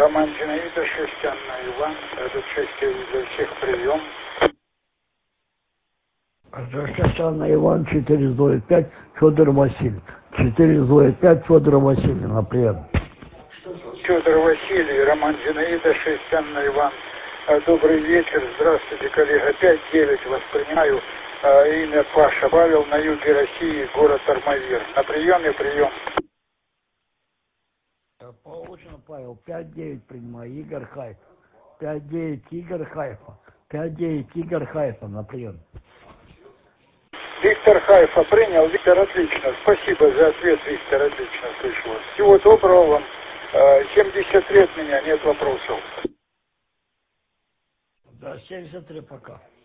Роман Зинаида, 6 Анна Иван, этот 6 для всех прием. 6 Анна Иван, 405, Федор Васильевич. 405, Федор Васильевич, например. Федор Василий, Роман Зинаида, 6 Анна Иван. Добрый вечер, здравствуйте, коллега. 5-9 воспринимаю. Имя Паша Павел, на юге России, город Армавир. На приеме прием. Получено, Павел. 5-9 принимаю. Игорь Хайф. 5-9 Игорь Хайфа. 5-9 Игорь Хайфа на прием. Виктор Хайфа принял. Виктор, отлично. Спасибо за ответ, Виктор, отлично слышу вас. Всего доброго вам. 70 лет меня, нет вопросов. Да, 73 пока.